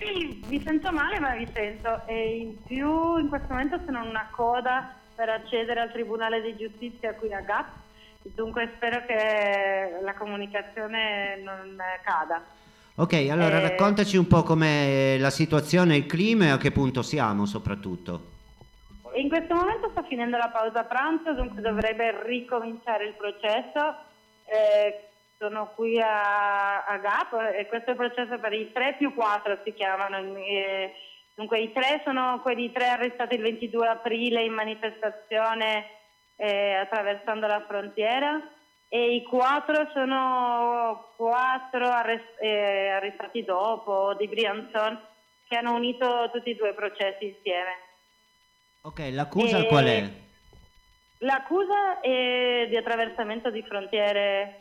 Sì, mi sento male, ma vi sento. E in più, in questo momento sono in una coda per accedere al Tribunale di Giustizia qui a Gap. Dunque spero che la comunicazione non cada. Ok, allora raccontaci un po' com'è la situazione, il clima e a che punto siamo soprattutto. In questo momento sta finendo la pausa pranzo, dunque dovrebbe ricominciare il processo. Sono qui a Gap e questo è il processo per i 3 più 4 si chiamano. Dunque i 3 sono quelli 3 arrestati il 22 aprile in manifestazione attraversando la frontiera, e i 4 sono 4 arrestati dopo di Briançon, che hanno unito tutti e 2 i processi insieme. Ok, l'accusa qual è? L'accusa è di attraversamento di frontiere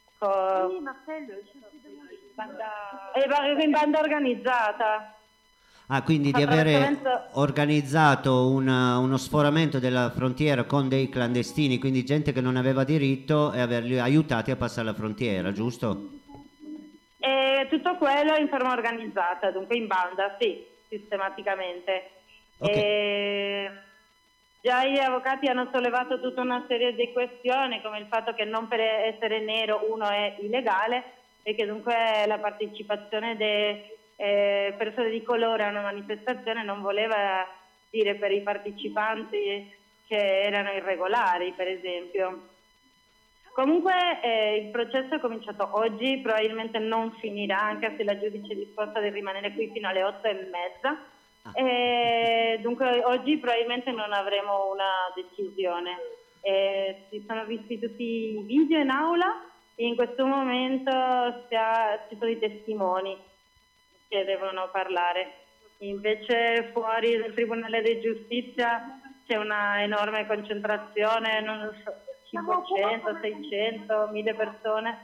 in banda organizzata. Ah, quindi di avere organizzato uno sforamento della frontiera con dei clandestini, quindi gente che non aveva diritto, e averli aiutati a passare la frontiera, giusto? E tutto quello in forma organizzata, dunque in banda, sì, sistematicamente. Ok. Già gli avvocati hanno sollevato tutta una serie di questioni, come il fatto che non per essere nero uno è illegale e che dunque la partecipazione delle persone di colore a una manifestazione non voleva dire per i partecipanti che erano irregolari, per esempio. Comunque il processo è cominciato oggi, probabilmente non finirà, anche se la giudice è disposta di rimanere qui fino alle 8:30. Dunque oggi probabilmente non avremo una decisione. Si sono visti tutti i video in aula e in questo momento ci sono i testimoni che devono parlare. Invece fuori dal Tribunale di Giustizia c'è una enorme concentrazione, non so, 500, 600, 1000 persone,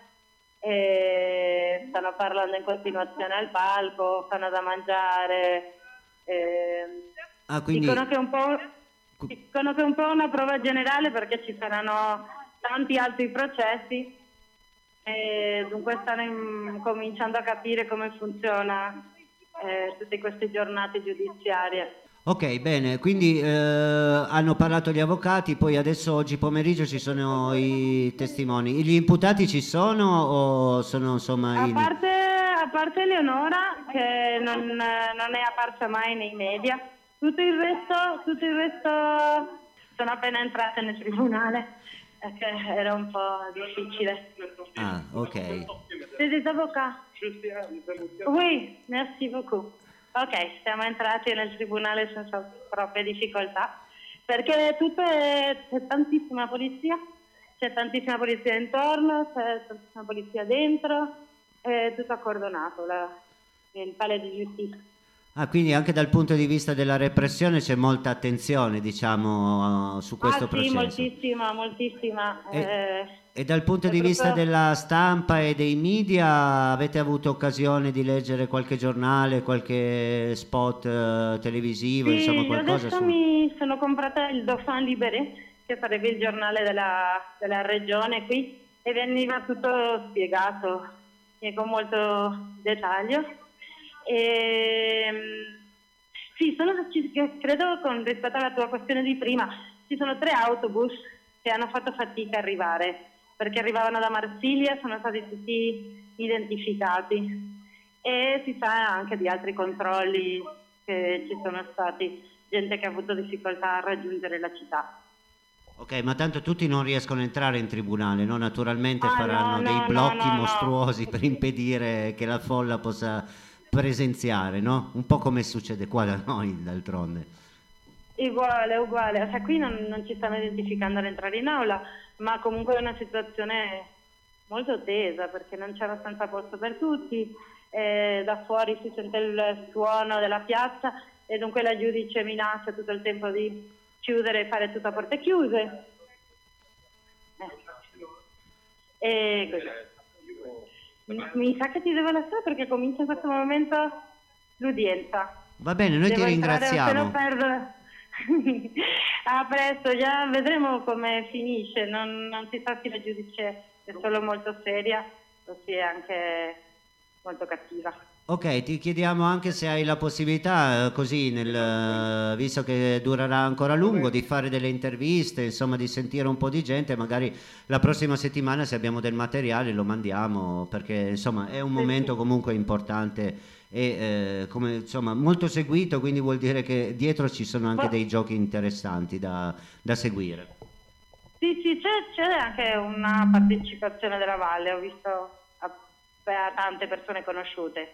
e stanno parlando in continuazione al palco, fanno da mangiare. Quindi... dicono che è un po' una prova generale, perché ci saranno tanti altri processi e dunque stanno cominciando a capire come funziona tutte queste giornate giudiziarie. Ok, bene, quindi hanno parlato gli avvocati, poi adesso oggi pomeriggio ci sono i testimoni. Gli imputati ci sono o sono insomma A parte Eleonora, che non è apparsa mai nei media, tutto il resto sono appena entrate nel tribunale, che era un po' difficile. Ah, ok. C'est des avocats? Oui, merci beaucoup. Ok, siamo entrati nel tribunale senza troppe difficoltà, perché c'è tantissima polizia intorno, c'è tantissima polizia dentro, è tutto accordonato, il Palais di Giustizia. Ah, quindi anche dal punto di vista della repressione c'è molta attenzione, diciamo, su questo processo. Sì, moltissima. E dal punto di vista della stampa e dei media avete avuto occasione di leggere qualche giornale, qualche spot televisivo, sì, insomma qualcosa adesso mi sono comprata il Dauphin Libéré, che sarebbe il giornale della regione qui, e veniva tutto spiegato e con molto dettaglio. Sì, credo, rispetto alla tua questione di prima, ci sono 3 autobus che hanno fatto fatica a arrivare, perché arrivavano da Marsiglia, sono stati tutti identificati, e si sa anche di altri controlli che ci sono stati, gente che ha avuto difficoltà a raggiungere la città. Ok, ma tanto tutti non riescono a entrare in tribunale, no? Naturalmente faranno dei blocchi mostruosi per impedire che la folla possa presenziare, no? Un po' come succede qua da noi, d'altronde. Uguale. Cioè, qui non ci stanno identificando ad entrare in aula, ma comunque è una situazione molto tesa, perché non c'è abbastanza posto per tutti, da fuori si sente il suono della piazza e dunque la giudice minaccia tutto il tempo di chiudere e fare tutto a porte chiuse. Mi sa che ti devo lasciare perché comincia in questo momento l'udienza. Va bene, noi ti ringraziamo. A presto, già vedremo come finisce. Non si sa se la giudice è solo molto seria o se è anche molto cattiva. Ok, ti chiediamo anche se hai la possibilità, così, visto che durerà ancora a lungo, di fare delle interviste, insomma, di sentire un po' di gente, magari la prossima settimana se abbiamo del materiale lo mandiamo, perché insomma è un Sì, momento sì. comunque importante e come, insomma, molto seguito, quindi vuol dire che dietro ci sono anche Poi- dei giochi interessanti da seguire. Sì, sì, c'è anche una partecipazione della Valle, ho visto a tante persone conosciute.